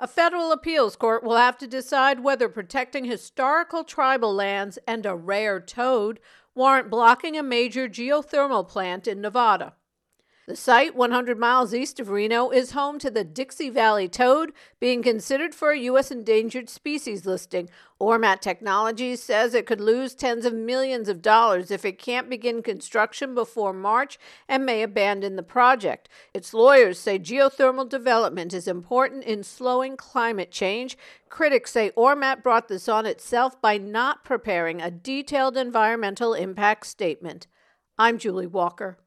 A federal appeals court will have to decide whether protecting historical tribal lands and a rare toad warrant blocking a major geothermal plant in Nevada. The site, 100 miles east of Reno, is home to the Dixie Valley toad, being considered for a U.S. endangered species listing. Ormat Technologies says it could lose tens of millions of dollars if it can't begin construction before March and may abandon the project. Its lawyers say geothermal development is important in slowing climate change. Critics say Ormat brought this on itself by not preparing a detailed environmental impact statement. I'm Julie Walker.